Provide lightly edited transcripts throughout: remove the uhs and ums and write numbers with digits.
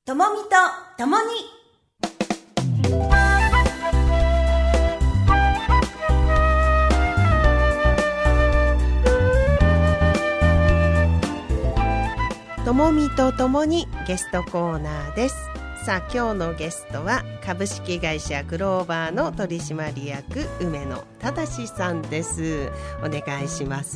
ともみとともにともみとともにゲストコーナーです。さあ今日のゲストは株式会社グローバーの取締役梅野忠さんです。お願いします。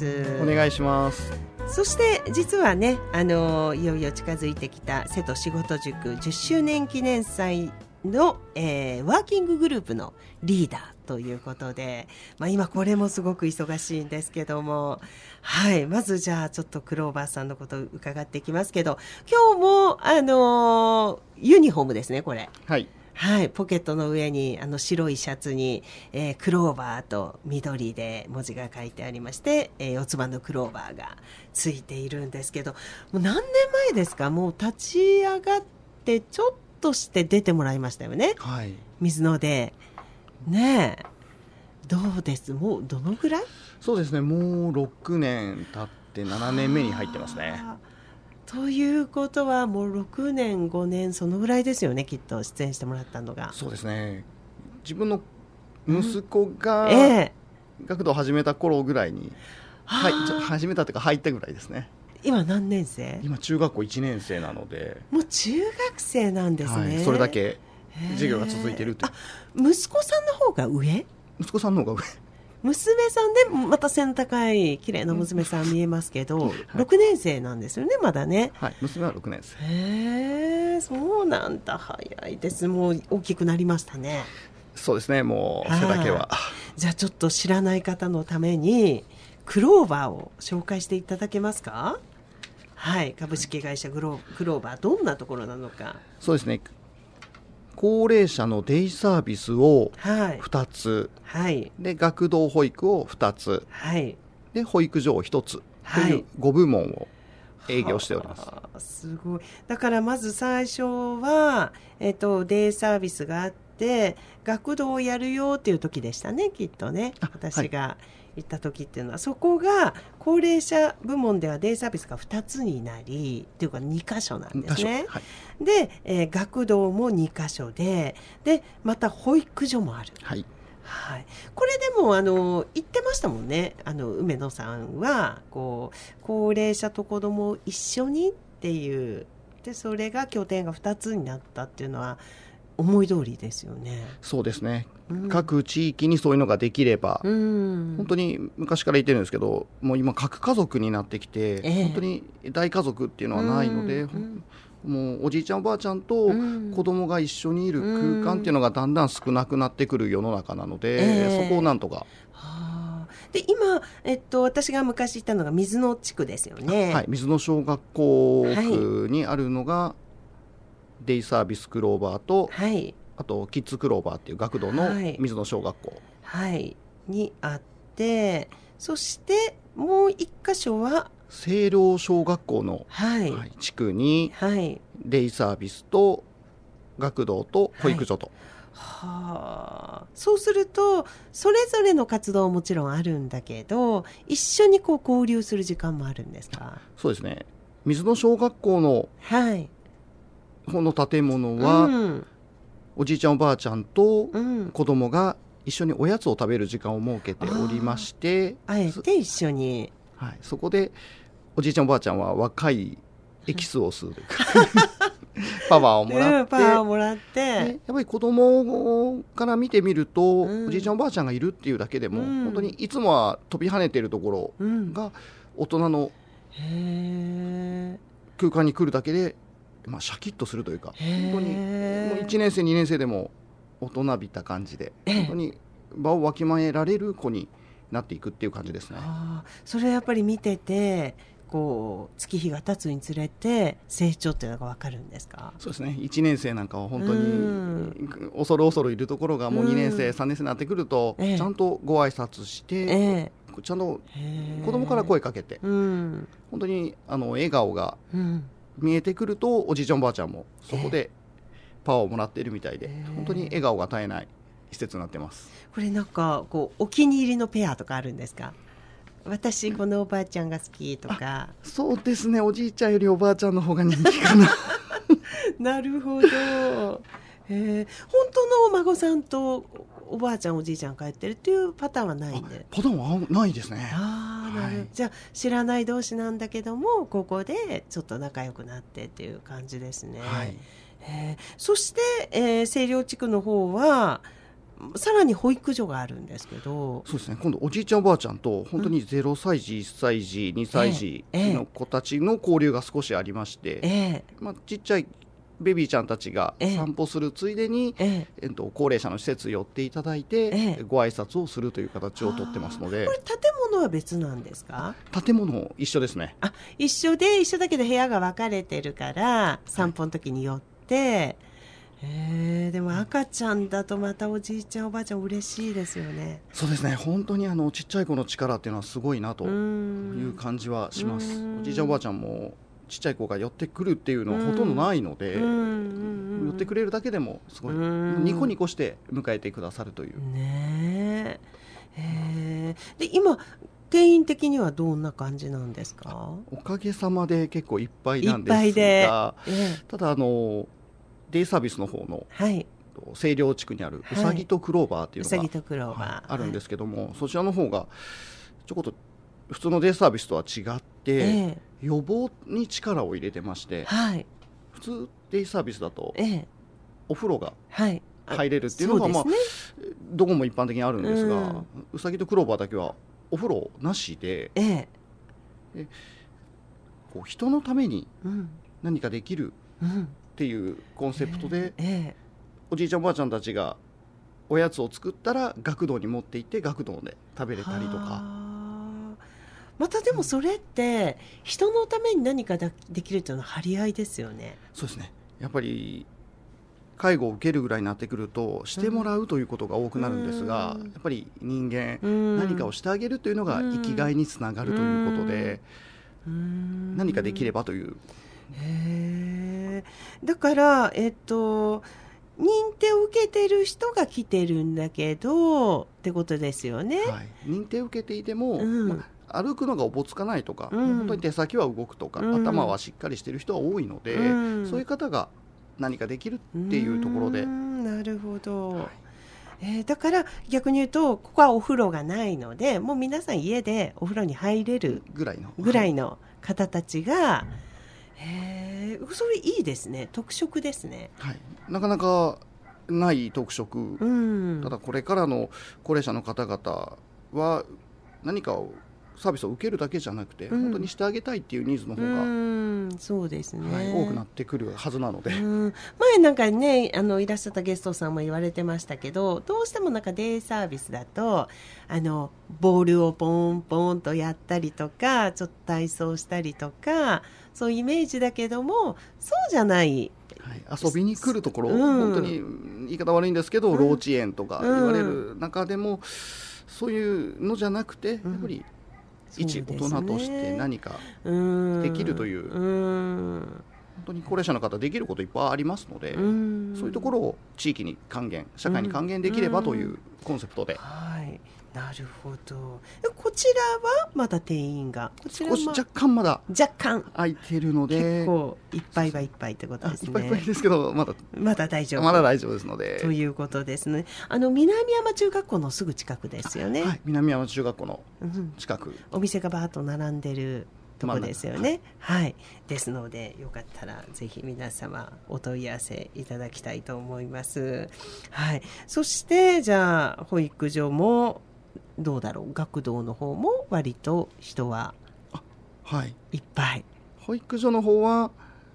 お願いします。 そして実はね、いよいよ近づいてきた瀬戸仕事塾10周年記念祭の、ワーキンググループのリーダーということで、今これもすごく忙しいんですけども、はい、まずじゃあちょっとクローバーさんのことを伺っていきますけど、今日もユニフォームですね、これ。 はいはい、ポケットの上に白いシャツに、クローバーと緑で文字が書いてありまして、四つ葉のクローバーがついているんですけど、もう何年前ですか？もう立ち上がってちょっとして出てもらいましたよね、 はい、 水野でねえ、どうです？もうどのぐらい？ そうですね、もう6年経って7年目に入ってますね。 ということはもう6年5年そのぐらいですよね、きっと出演してもらったのが。 そうですね、自分の息子が学童を始めた頃ぐらいに、始めたというか入ったぐらいですね。 今何年生？ 今中学校1年生なので。 もう中学生なんですね、 はい、それだけ授業が続いているという。 息子さんの方が上？ 息子さんの方が上。 娘さんでまた背の高い綺麗な娘さん見えますけど、はい、6年生なんですよね、まだね。 はい、娘は6年生。 そうなんだ、早いです。もう大きくなりましたね。 そうですね、もう背だけは。 じゃあちょっと知らない方のためにクローバーを紹介していただけますか？はい、株式会社クローバー、どんなところなのか。 そうですね、高齢者のデイサービスを2つ、 はい、 で学童保育を2つ、はい、で保育所を1つという5部門を営業しております。 すごい。だからまず最初は、デイサービスがあって学童をやるよっていう時でしたね、きっとね、私が行った時っていうのは。そこが高齢者部門ではデイサービスが2つになりっていうか2箇所なんですね。はい、で、学童も2箇所でまた保育所もある。はいはい、これでも言ってましたもんね、梅野さんはこう高齢者と子どもを一緒にっていうで、それが拠点が2つになったっていうのは思い通りですよね。 そうですね、各地域にそういうのができれば、本当に昔から言ってるんですけど、もう今核家族になってきて、本当に大家族っていうのはないので、もうおじいちゃんおばあちゃんと子供が一緒にいる空間っていうのがだんだん少なくなってくる世の中なので、そこをなんとか。 で今、私が昔行ったのが水野地区ですよね。 はい、水野小学校区にあるのが、デイサービスクローバーと、はい、あとキッズクローバーっていう学童の水野小学校、 はい、にあって、そしてもう一箇所は清涼小学校の、はいはい、地区に、はい、デイサービスと学童と保育所と、 はい、そうするとそれぞれの活動はもちろんあるんだけど、一緒に交流する時間もあるんですか？ そうですね、水野小学校の、はい、この建物は、おじいちゃんおばあちゃんと子供が一緒におやつを食べる時間を設けておりまして、 あえて一緒に、 はい、そこでおじいちゃんおばあちゃんは若いエキスを吸うパワーをもらって、やっぱり子供から見てみると、おじいちゃんおばあちゃんがいるっていうだけでも、本当にいつもは飛び跳ねているところが大人の空間に来るだけで、シャキッとするというか、本当にもう1年生2年生でも大人びた感じで、本当に場をわきまえられる子になっていくっていう感じですね。 それはやっぱり見てて月日が経つにつれて成長っていうのが分かるんですか？ そうですね、1年生なんかは本当に恐る恐るいるところが、もう2年生3年生になってくると、ちゃんとご挨拶して、ちゃんと子供から声かけて、本当に笑顔が見えてくると、おじいちゃんおばあちゃんもそこでパワーをもらっているみたいで、本当に笑顔が絶えない施設になってます。 これなんかお気に入りのペアとかあるんですか？私このおばあちゃんが好きとか。 そうですね、おじいちゃんよりおばあちゃんの方が人気かななるほど。本当のお孫さんとおばあちゃんおじいちゃん帰ってるっていうパターンはないんで。 パターンはないですね。 なるじゃあ知らない同士なんだけどもここでちょっと仲良くなってっていう感じですね。はい。そして、清涼地区の方はさらに保育所があるんですけど。 そうですね、今度おじいちゃんおばあちゃんと本当に0歳児、1歳児、2歳児の子たちの交流が少しありまして、ちっちゃいベビーちゃんたちが散歩するついでに、高齢者の施設寄っていただいて、ご挨拶をするという形をとってますので。 これ建物は別なんですか？ 建物一緒ですね。 一緒だけど部屋が分かれてるから散歩の時に寄って、でも赤ちゃんだとまたおじいちゃんおばあちゃん嬉しいですよね。 そうですね、本当にちっちゃい子の力っていうのはすごいなという感じはします。おじいちゃんおばあちゃんもちっちゃい子が寄ってくるっていうのはほとんどないので、寄ってくれるだけでもすごいニコニコして迎えてくださるというね。で今定員的にはどんな感じなんですか？ おかげさまで結構いっぱいなんですが、ただデイサービスの方の、清涼地区にあるうさぎとクローバーっていうのがあるんですけども、そちらの方がちょこっと普通のデイサービスとは違って、予防に力を入れてまして、普通デイサービスだと、お風呂が入れるっていうのが、どこも一般的にあるんですが、うさぎとクローバーだけはお風呂なしで、こう人のために何かできるっていうコンセプトで、おじいちゃんおばあちゃんたちがおやつを作ったら学童に持って行って学童で食べれたりとか。 またでもそれって人のために何かできるというのは張り合いですよね。 そうですね、やっぱり介護を受けるぐらいになってくるとしてもらうということが多くなるんですが、やっぱり人間何かをしてあげるというのが生きがいにつながるということで、何かできればという。 だから認定を受けてる人が来てるんだけどってことですよね。 認定を受けていても、歩くのがおぼつかないとか、本当に手先は動くとか、頭はしっかりしている人は多いので、そういう方が何かできるっていうところで。 なるほど。だから逆に言うとここはお風呂がないのでもう皆さん家でお風呂に入れるぐらいの方たちが、それいいですね。特色ですね。 なかなかない特色、ただこれからの高齢者の方々は何かをサービスを受けるだけじゃなくて、本当にしてあげたいっていうニーズの方が、 そうですね、 多くなってくるはずなので、 前なんかねいらっしゃったゲストさんも言われてましたけど、どうしてもなんかデイサービスだとボールをポンポンとやったりとかちょっと体操したりとかそういうイメージだけども、そうじゃない遊びに来るところ、本当に言い方悪いんですけど、幼稚園とか言われる中でも、そういうのじゃなくて、やっぱり一大人として何かできるという、本当に高齢者の方できることいっぱいありますので、そういうところを地域に還元、社会に還元できればというコンセプトで。 なるほど。こちらはまだ定員が少し若干まだ空いてるので、 結構いっぱいはいっぱいってことですね。 いっぱいいっぱいですけどまだ大丈夫ですので、 ということですね。南山中学校のすぐ近くですよね。 南山中学校の近く、 お店がバーッと並んでるとこですよね。ですのでよかったらぜひ皆様お問い合わせいただきたいと思います。そしてじゃあ保育所もどうだろう、学童の方も割と人はいっぱい。 保育所の方は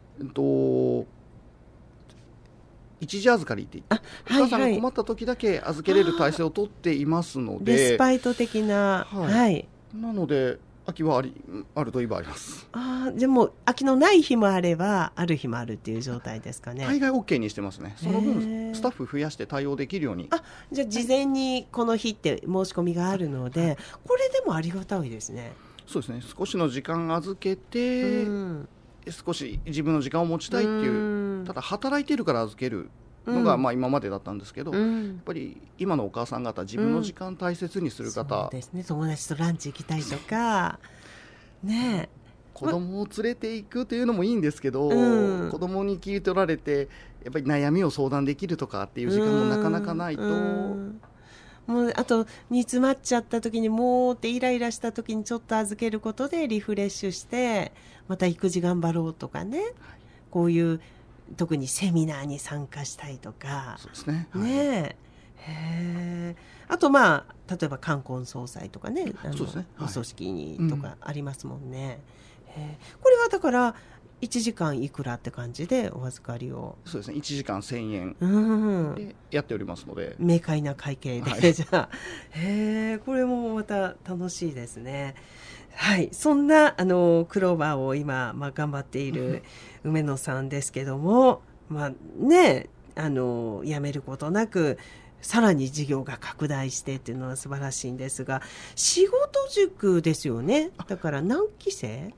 一時預かりって言って、お母さんが困った時だけ預けれる体制を取っていますので、 レスパイト的な、 なので空きはあるといえばあります。 でも空きのない日もあればある日もあるっていう状態ですかね。 大概 OK にしてますね。その分スタッフ増やして対応できるように。 じゃあ事前にこの日って申し込みがあるので、これでもありがたいですね。 そうですね、少しの時間預けて、少し自分の時間を持ちたいっていう、ただ働いてるから預けるのが今までだったんですけど、やっぱり今のお母さん方自分の時間大切にする方、 そうですね、友達とランチ行きたいとかね、 子供を連れていくというのもいいんですけど、子供に聞い取られてやっぱり悩みを相談できるとかっていう時間もなかなかないと、 もうあと煮詰まっちゃった時にもうってイライラした時にちょっと預けることでリフレッシュしてまた育児頑張ろうとかね、はい、こういう特にセミナーに参加したいとか、 そうですね、 ねへあとまあ例えば冠婚葬祭とかね、 そうですね、 お葬式にとかありますもんね、これはだから1時間いくらって感じでお預かりを。 そうですね、1時間1000円でやっておりますので、 明快な会計で、はい、じゃあこれもまた楽しいですね。はい、そんなクローバーを今、頑張っている梅野さんですけども、ね、やめることなくさらに事業が拡大してっていうのは素晴らしいんですが、仕事塾ですよね。だから何期生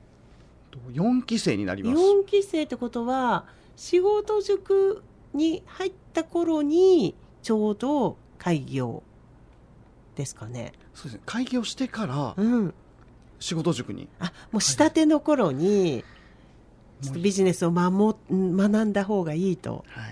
？4期生になります。 4期生ってことは仕事塾に入った頃にちょうど開業ですかね。 そうですね、開業してから仕事塾に、 もう仕立ての頃にちょっとビジネスを学んだ方がいいと、はい、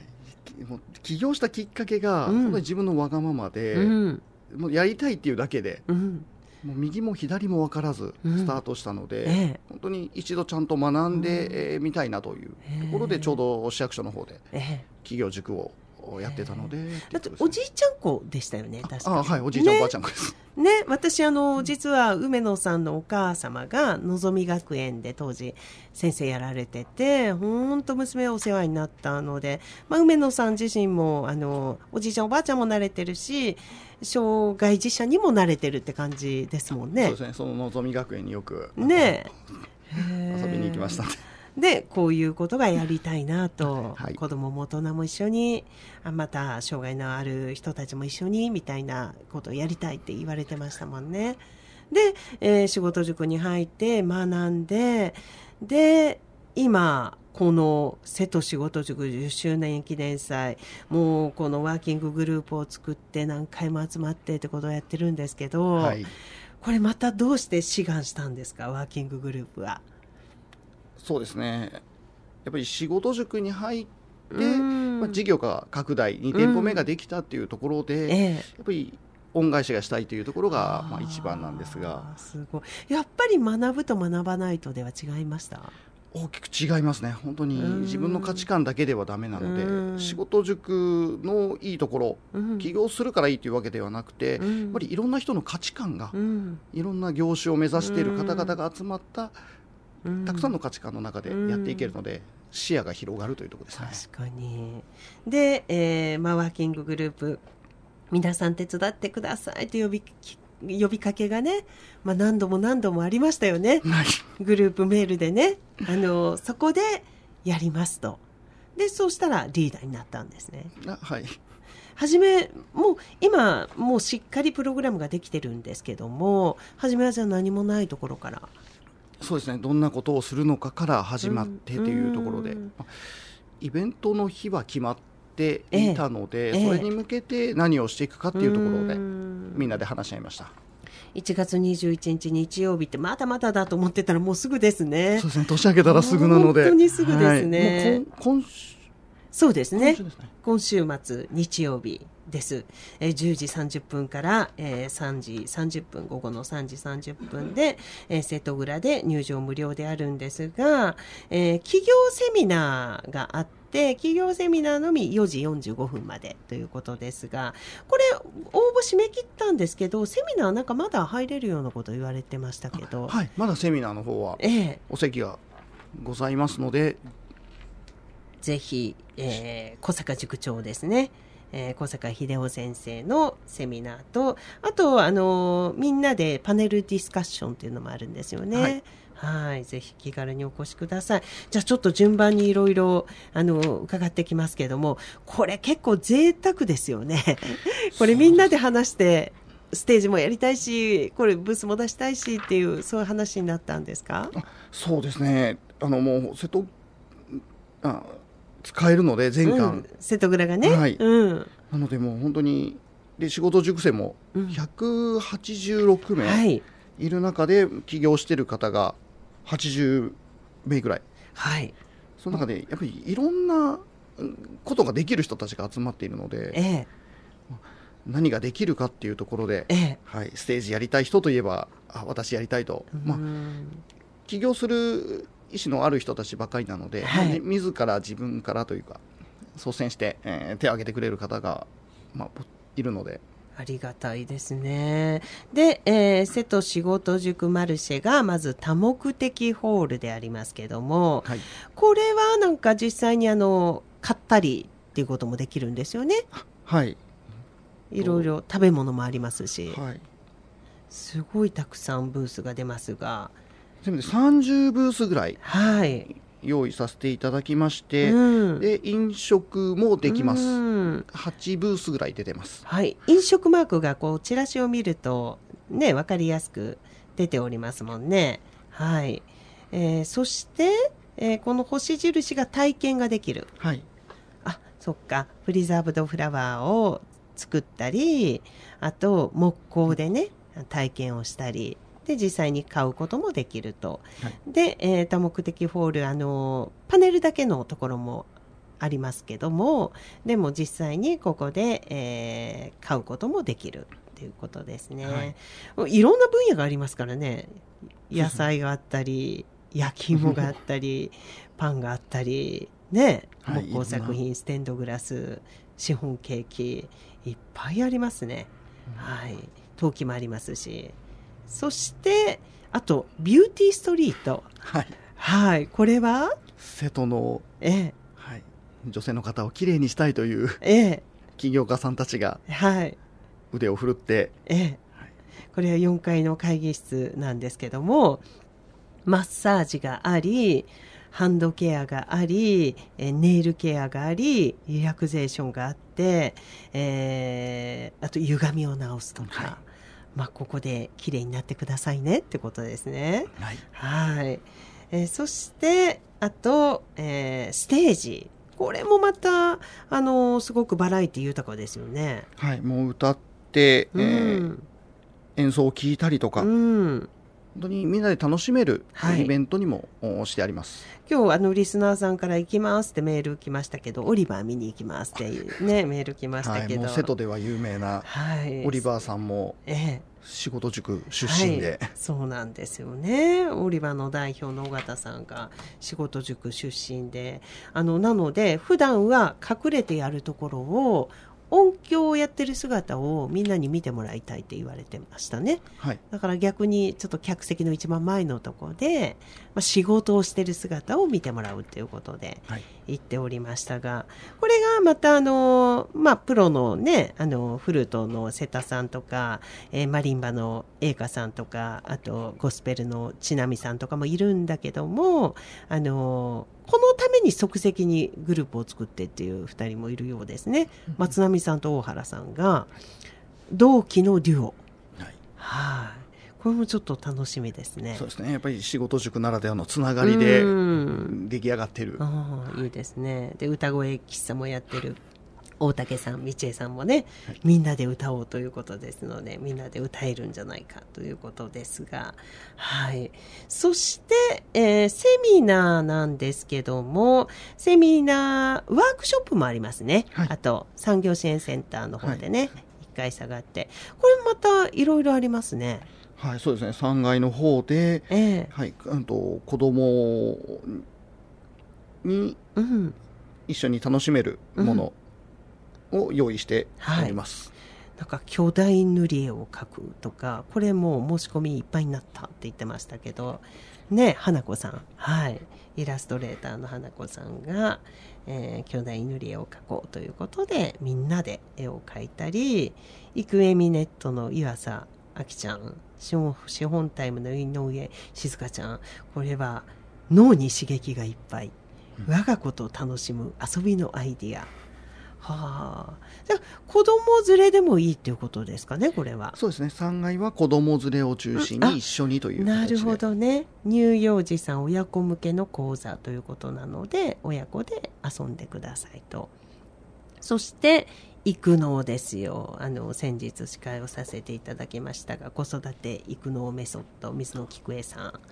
もう起業したきっかけが、本当に自分のわがままで、もうやりたいっていうだけで、もう右も左も分からずスタートしたので、本当に一度ちゃんと学んでみたいなというところで、ちょうど市役所の方で企業塾をやってたので、 だっておじいちゃん子でしたよね、確かに。 はい、おじいちゃん、おばあちゃん子ですね。私実は梅野さんのお母様がのぞみ学園で当時先生やられてて、本当娘お世話になったので、梅野さん自身もおじいちゃんおばあちゃんも慣れてるし、障害児者にも慣れてるって感じですもんね。 そうですね、そののぞみ学園によくね遊びに行きましたで、こういうことがやりたいなと、はい、子供も大人も一緒に、また障害のある人たちも一緒にみたいなことをやりたいって言われてましたもんね。で、仕事塾に入って学んで、で今この瀬戸仕事塾10周年記念祭、もうこのワーキンググループを作って何回も集まってってことをやってるんですけど、はい、これまたどうして志願したんですか、ワーキンググループは。 そうですね、やっぱり仕事塾に入って、事業が拡大、2店舗目ができたっていうところで、やっぱり恩返しがしたいというところが一番なんですが、 すごい。やっぱり学ぶと学ばないとでは違いました？ 大きく違いますね。本当に自分の価値観だけではダメなので、仕事塾のいいところ、起業するからいいというわけではなくて、やっぱりいろんな人の価値観が、いろんな業種を目指している方々が集まったたくさんの価値観の中でやっていけるので、視野が広がるというところですね。 確かに。で、ワーキンググループ、皆さん手伝ってくださいと呼びかけがね、何度も何度もありましたよね、はい、グループメールでね、そこでやりますと。でそうしたらリーダーになったんですね。 はい、 初めもう今もうしっかりプログラムができてるんですけども、初めはじゃあ何もないところから。 そうですね、どんなことをするのかから始まってというところで、イベントの日は決まっていたので、それに向けて何をしていくかっていうところでみんなで話し合いました。 1月21日日曜日ってまだまだだと思ってたらもうすぐですね。 そうですね、年明けたらすぐなので本当にすぐですね、 もうそうですね、今週末日曜日です。10時30分から、3時30分、午後の3時30分で、瀬戸蔵で入場無料であるんですが、企業セミナーがあって、企業セミナーのみ4時45分までということですが、これ応募締め切ったんですけど、セミナーなんかまだ入れるようなこと言われてましたけど、 はい、まだセミナーの方はお席がございますので、 ぜひ、小坂塾長ですね、小坂秀夫先生のセミナーと、あとみんなでパネルディスカッションというのもあるんですよね。はい、ぜひ気軽にお越しください。じゃあちょっと順番にいろいろ伺ってきますけども、これ結構贅沢ですよねこれみんなで話してステージもやりたいし、これブースも出したいしっていう、そういう話になったんですか？ そうですね、もう使えるので全館、 瀬戸蔵がね、 はい、なのでもう本当にで仕事塾生も186名いる中で起業している方が 80名ぐらい、 はい、 その中でやっぱりいろんなことができる人たちが集まっているので、何ができるかっていうところで、はい、ステージやりたい人といえば私やりたいと、起業する意思のある人たちばかりなので、自ら自分からというか率先して、手を挙げてくれる方が、いるのでありがたいですね。で、瀬戸仕事塾マルシェがまず多目的ホールでありますけども、はい、これはなんか実際に買ったりっていうこともできるんですよね。 はい。 いろいろ食べ物もありますし、 はい、 すごいたくさんブースが出ますが、 全部で30ブースぐらい、 はい、 用意させていただきまして、で飲食もできます、8ブースぐらい出てます、 はい、飲食マークがこうチラシを見るとね分かりやすく出ておりますもんね。はい、そして、この星印が体験ができる、 はい、 あ、そっか、プリザーブドフラワーを作ったり、あと木工でね体験をしたりで実際に買うこともできると、はい、で、多目的ホールパネルだけのところもありますけども、でも実際にここで、買うこともできるということですね、はい、いろんな分野がありますからね。野菜があったり焼き芋があったりパンがあったりね、木工作品、ステンドグラス、シフォンケーキ、いっぱいありますね、はい、陶器もありますし、そしてあとビューティーストリート、 はいはい、これは瀬戸の、はい、女性の方をきれいにしたいという、起業家さんたちが腕を振るって、 これは4階の会議室なんですけども、マッサージがあり、ハンドケアがあり、ネイルケアがあり、リラクゼーションがあって、あと歪みを直すとか、ここで綺麗になってくださいねってことですね。はい、そしてあと、ステージ、これもまたすごくバラエティ豊かですよね。 はい、もう歌って、演奏を聴いたりとか、本当にみんなで楽しめるイベントにもしてあります。 今日リスナーさんから行きますってメール来ましたけど、オリバー見に行きますっていうねメール来ましたけど、 もう瀬戸では有名なオリバーさんも仕事塾出身で、 そうなんですよね。オリバーの代表の尾形さんが仕事塾出身で、なので普段は隠れてやるところを音響をやってる姿をみんなに見てもらいたいって言われてましたね、だから逆にちょっと客席の一番前のところで、仕事をしてる姿を見てもらうということで言っておりましたが、これがまたプロのねフルートの瀬田さんとか、マリンバの栄華さんとか、あとゴスペルの千奈美さんとかもいるんだけども、このために即席にグループを作ってっていう2人もいるようですね。松並さんと大原さんが同期のデュオ、これもちょっと楽しみですね。 そうですね、やっぱり仕事塾ならではのつながりで出来上がってる、 いいですね。で歌声喫茶もやってる大竹さん、道恵さんもね、みんなで歌おうということですので、みんなで歌えるんじゃないかということですが、そして、セミナーなんですけども、セミナーワークショップもありますね、あと産業支援センターの方でね、1階下がって、これまたいろいろありますね。 そうですね、3階の方で、子供に一緒に楽しめるものを用意しております、 なんか巨大塗り絵を描くとか、これもう申し込みいっぱいになったって言ってましたけどね、花子さん、イラストレーターの花子さんが、巨大塗り絵を描こうということでみんなで絵を描いたり、イクエミネットの岩佐あきちゃん、資本タイムの井上静香ちゃん、これは脳に刺激がいっぱい、我が子と楽しむ遊びのアイディア、じゃあ子供連れでもいいっていうことですかね、これは。 そうですね、3階は子供連れを中心に一緒にという形で。 なるほどね、乳幼児さん親子向けの講座ということなので、親子で遊んでくださいと。そして育農ですよ。先日司会をさせていただきましたが、子育て育農メソッド、水野菊江さん、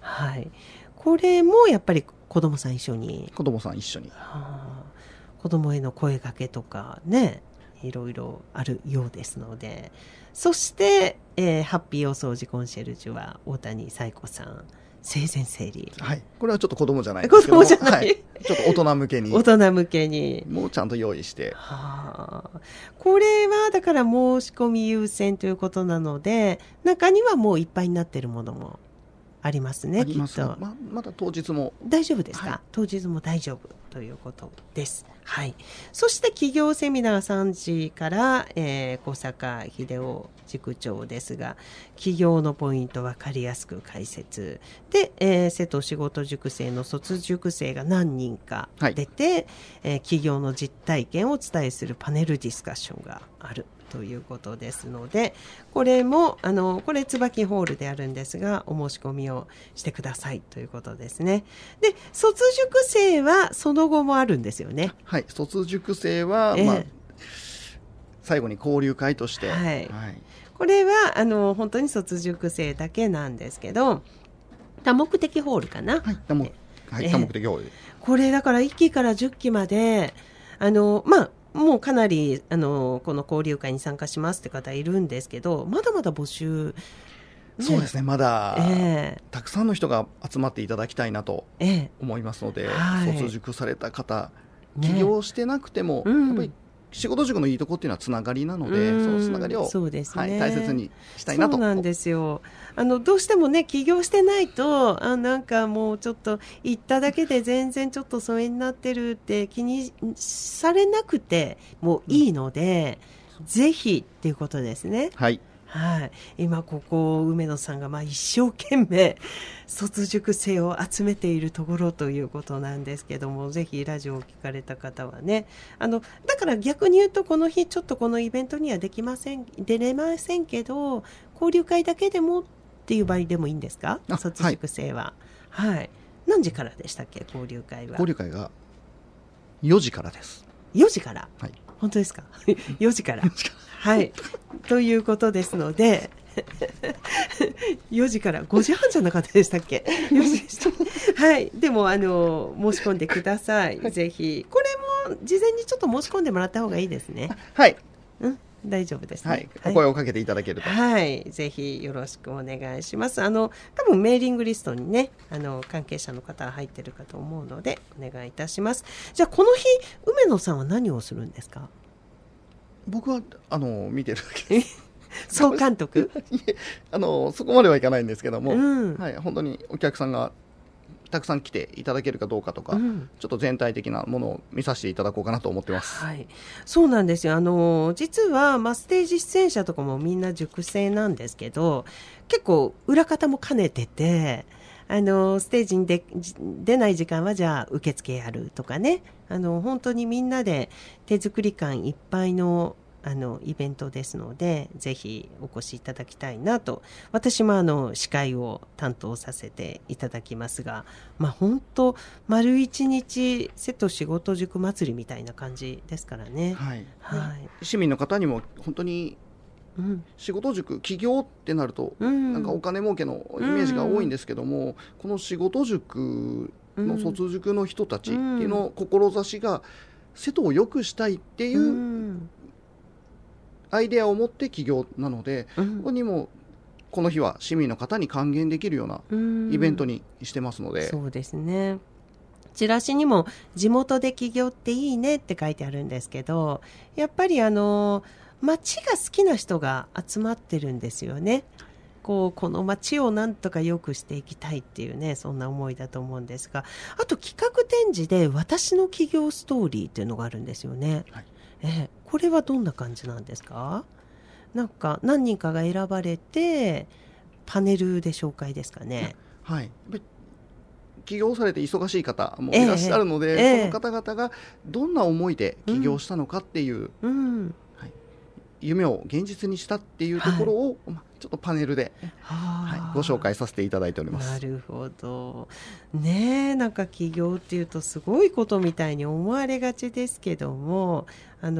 はい、これもやっぱり子どもさん一緒に、 子どもさん一緒に、 子どもへの声掛けとかね、いろいろあるようですので、そして、ハッピーお掃除コンシェルジュは大谷彩子さん、生前整理、 はい、これはちょっと子供じゃないですけども、 子供じゃない、 はい、ちょっと大人向けに大人向けにもうちゃんと用意して、 これはだから申し込み優先ということなので、中にはもういっぱいになっているものもありますね。きっとまだ当日も大丈夫ですか、はい、当日も大丈夫ということです。はい、そして企業セミナー3時から、小坂秀夫塾長ですが、企業のポイント分かりやすく解説で、瀬戸仕事塾生の卒塾生が何人か出て、企業の実体験をお伝えするパネルディスカッションがあるということですので、これもこれ椿ホールであるんですが、お申し込みをしてくださいということですね。で、卒塾生はその後もあるんですよね。 はい、卒塾生は、最後に交流会として、 はい、これは本当に卒塾生だけなんですけど、多目的ホールかな、 多目的ホール、 これだから1期から10期までもうかなりこの交流会に参加しますって方いるんですけど、まだまだ募集、 そうですね、まだ、たくさんの人が集まっていただきたいなと思いますので、卒塾された方、起業してなくても、やっぱり仕事塾のいいところっていうのはつながりなので、そのつながりを、 そうですね、 大切にしたいなと。 そうなんですよ。どうしてもね、起業してないとなんかもうちょっと行っただけで全然ちょっと疎遠になってるって気にされなくてもういいので、ぜひっていうことですね。 はい、 今ここ梅野さんが一生懸命卒塾生を集めているところということなんですけども、ぜひラジオを聞かれた方はね、だから逆に言うと、この日ちょっとこのイベントには出れませんけど、交流会だけでもっていう場合でもいいんですか、卒塾生は。何時からでしたっけ、交流会は。 交流会が4時からです。 4時から、本当ですか4時からということですので4時から5時半じゃなかったでしたっけ4時でしたでも申し込んでください、ぜひ。これも事前にちょっと申し込んでもらった方がいいですね。大丈夫ですね。 お声をかけていただけると。 ぜひよろしくお願いします。多分メーリングリストにね、関係者の方が入ってるかと思うのでお願いいたします。じゃあこの日、梅野さんは何をするんですか？ 僕は見てるだけです。 総監督そこまではいかないんですけども、本当にお客さんがたくさん来ていただけるかどうかとか、ちょっと全体的なものを見させていただこうかなと思ってます。 そうなんですよ。実はステージ出演者とかもみんな塾生なんですけど、結構裏方も兼ねてて、ステージに出ない時間はじゃあ受付やるとかね、本当にみんなで手作り感いっぱいのイベントですので、ぜひお越しいただきたいなと。私も司会を担当させていただきますが、本当丸一日瀬戸仕事塾祭りみたいな感じですからね。 市民の方にも本当に仕事塾、起業ってなると、なんかお金儲けのイメージが多いんですけども、この仕事塾の卒塾の人たちっていうの志が瀬戸を良くしたいっていうアイデアを持って起業なので、ここにもこの日は市民の方に還元できるようなイベントにしてますので。 そうですね。チラシにも地元で起業っていいねって書いてあるんですけど、やっぱり街が好きな人が集まってるんですよね。この街をなんとか良くしていきたいっていうね、そんな思いだと思うんですが、あと企画展示で私の起業ストーリーっていうのがあるんですよね。これはどんな感じなんですか？なんか何人かが選ばれてパネルで紹介ですかね。 起業されて忙しい方もいらっしゃるので、その方々がどんな思いで起業したのかっていう、夢を現実にしたっていうところを、ちょっとパネルで、ご紹介させていただいております。 なるほどね。なんか起業っていうとすごいことみたいに思われがちですけども、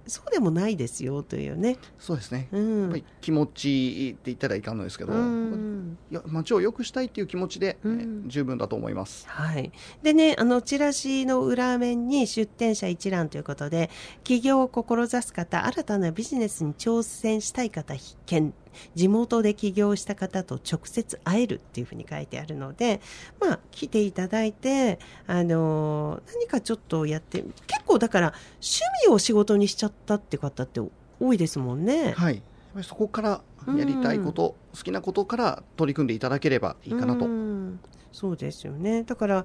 そうでもないですよというね。 そうですね、やっぱり気持ちって言ったらいかんのですけど、街を良くしたいっていう気持ちで、十分だと思います。 はい。でね、チラシの裏面に出店者一覧ということで、起業を志す方、新たなビジネスに挑戦したい方必見、地元で起業した方と直接会えるっていうふうに書いてあるので、来ていただいて、何かちょっとやって、結構だから趣味を仕事にしちゃったって方って多いですもんね。 はい。そこからやりたいこと、好きなことから取り組んでいただければいいかなと。 そうですよね。だから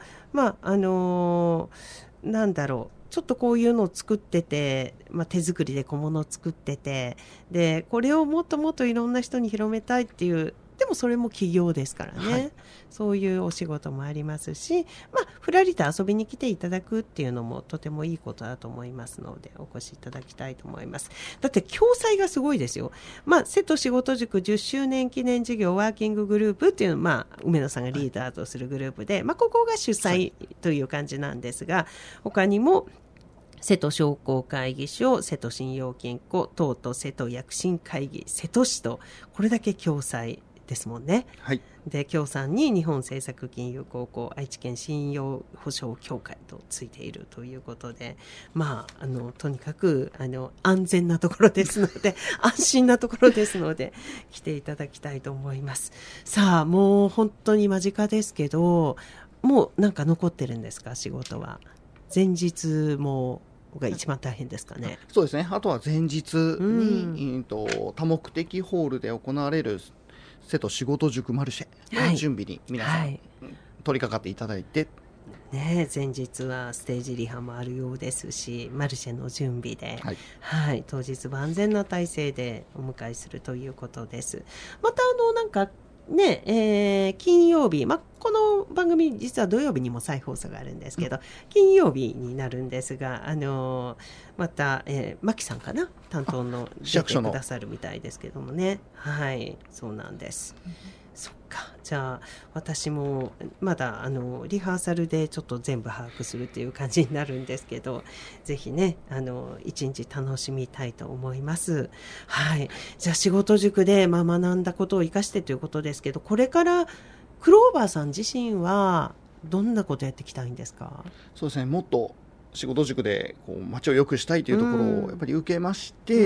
なんだろう、ちょっとこういうのを作ってて、手作りで小物を作ってて、でこれをもっともっといろんな人に広めたいっていう、でもそれも起業ですからね、はい、そういうお仕事もありますし、ふらりと遊びに来ていただくっていうのもとてもいいことだと思いますので、お越しいただきたいと思います。だって共催がすごいですよ。瀬戸仕事塾10周年記念事業ワーキンググループっていうの梅野さんがリーダーとするグループで、ここが主催という感じなんですが、他にも瀬戸商工会議所、瀬戸信用金庫、東都瀬戸薬品会議、瀬戸市と、これだけ共催ですもんね。 はい。 で、協賛に日本政策金融高校、愛知県信用保証協会とついているということで、とにかく安全なところですので安心なところですので来ていただきたいと思います。さあ、もう本当に間近ですけど、もうなんか残ってるんですか、仕事は。前日もが一番大変ですかね。 そうですね。あとは前日に、多目的ホールで行われる瀬戸仕事塾マルシェの準備に皆さん、取り掛かっていただいて、 前日はステージリハもあるようですし、マルシェの準備で、当日万全な体制でお迎えするということです。またなんかね、金曜日、この番組実は土曜日にも再放送があるんですけど、金曜日になるんですが、また、マキさんかな、担当の出てくださるみたいですけどもね。はい、そうなんです。そっか。じゃあ私もまだリハーサルでちょっと全部把握するっていう感じになるんですけど、ぜひね一日楽しみたいと思います。はい。じゃあ仕事塾で学んだことを生かしてということですけど、これからクローバーさん自身はどんなことやっていきたいんですか？ そうですね、もっと仕事塾で街を良くしたいというところをやっぱり受けまして、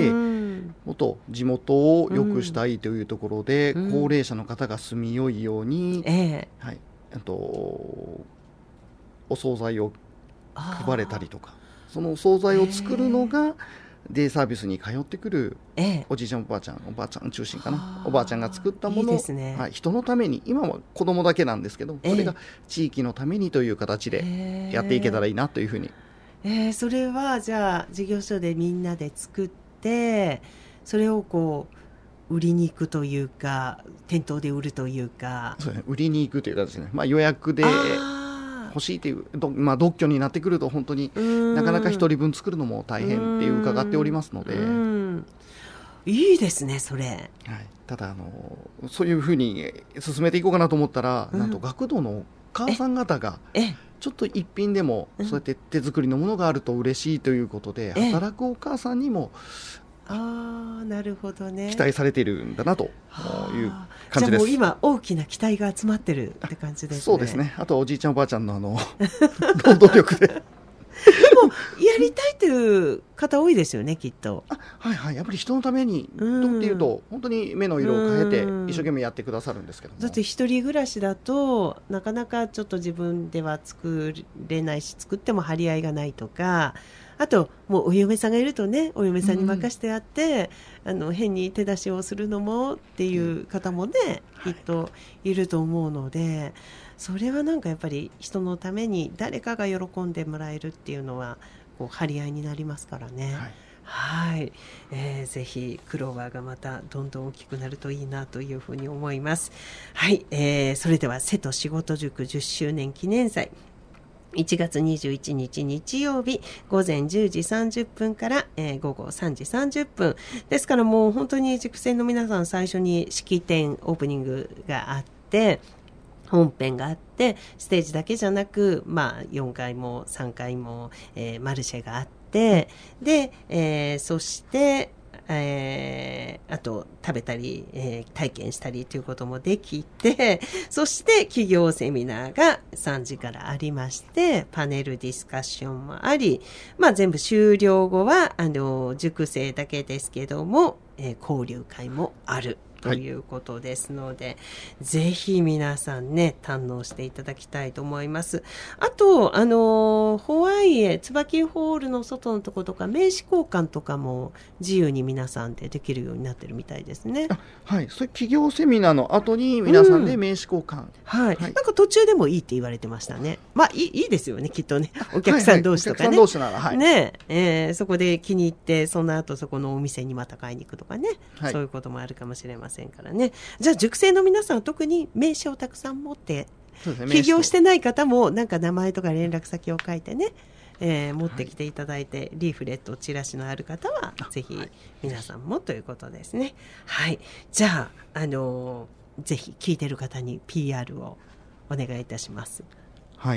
もっと地元を良くしたいというところで、高齢者の方が住みよいように、お惣菜を配れたりとか、そのお惣菜を作るのがデイサービスに通ってくるおじいちゃんおばあちゃん中心かな、おばあちゃんが作ったものを、人のために、今は子供だけなんですけど、それが地域のためにという形でやっていけたらいいなというふうに。 それはじゃあ事業所でみんなで作って、それを売りに行くというか、店頭で売るというか。 そうですね、売りに行くというかですね、予約で欲しいという、独居になってくると本当になかなか一人分作るのも大変っていう伺っておりますので。 いいですね、それ。 ただそういうふうに進めていこうかなと思ったら、なんと学童のお母さん方がちょっと一品でもそうやって手作りのものがあると嬉しいということで、働くお母さんにもなるほどね、 期待されているんだなという感じです。 じゃあもう今大きな期待が集まってるって感じですね。 そうですね。あとはおじいちゃんおばあちゃんの労働力ででもやりたいという方多いですよね、きっと。 やっぱり人のためにとっていうと、本当に目の色を変えて一生懸命やってくださるんですけども。 だって一人暮らしだとなかなかちょっと自分では作れないし、作っても張り合いがないとか、あともうお嫁さんがいるとね、お嫁さんに任せてあって、変に手出しをするのもっていう方もね、きっといると思うので、それはなんかやっぱり人のために誰かが喜んでもらえるっていうのは張り合いになりますからね。ぜひクローバーがまたどんどん大きくなるといいなというふうに思います。それでは瀬戸仕事塾10周年記念祭、1月21日日曜日午前10時30分から、午後3時30分ですから、もう本当に塾生の皆さん、最初に式典オープニングがあって、本編があって、ステージだけじゃなく、4階も3階も、マルシェがあって、 て、で、そしてあと食べたり、体験したりということもできて、そして企業セミナーが3時からありまして、パネルディスカッションもあり、全部終了後は塾生だけですけども、交流会もあるということですので、はい、ぜひ皆さんね、堪能していただきたいと思います。あと、ホワイエ、椿ホールの外のところとか、名刺交換とかも自由に皆さんでできるようになってるみたいですね。 はい。それ企業セミナーの後に皆さんで名刺交換。 はい。なんか途中でもいいって言われてましたね。いいですよね、きっとね。お客さん同士とかね。 お客さん同士なら、はい。 ね、そこで気に入って、その後そこのお店にまた買いに行くとかね。 はい、 そういうこともあるかもしれませんからね。じゃあ塾生の皆さんは特に名刺をたくさん持って、起業してない方もなんか名前とか連絡先を書いてね、持ってきていただいて、リーフレット、チラシのある方はぜひ皆さんもということですね。はい。じゃあ、ぜひ聞いてる方に PR をお願いいたします。 はい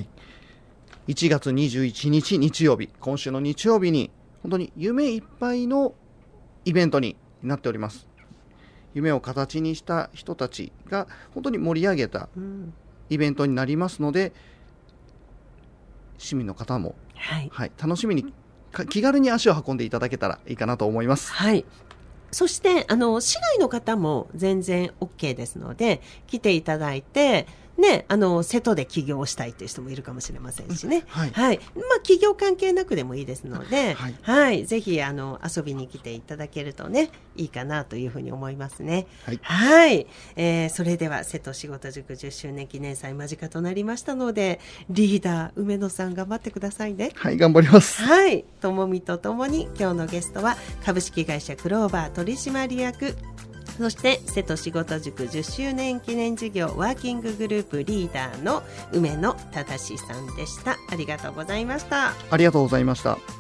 。1月21日日曜日、今週の日曜日に本当に夢いっぱいのイベントになっております。夢を形にした人たちが本当に盛り上げたイベントになりますので、市民の方も、楽しみに気軽に足を運んでいただけたらいいかなと思います。 はい。そして市外の方も全然 OK ですので、来ていただいてね、瀬戸で起業したいという人もいるかもしれませんしね。はい。はい。起業関係なくでもいいですので、はい。はい、ぜひ、遊びに来ていただけるとね、いいかなというふうに思いますね。はい。はい。それでは、瀬戸仕事塾10周年記念祭間近となりましたので、リーダー、梅野さん頑張ってくださいね。 はい、頑張ります。 はい。ともみとともに、今日のゲストは、株式会社クローバー取締役、そして瀬戸仕事塾10周年記念事業ワーキンググループリーダーの梅野忠さんでした。ありがとうございました。 ありがとうございました。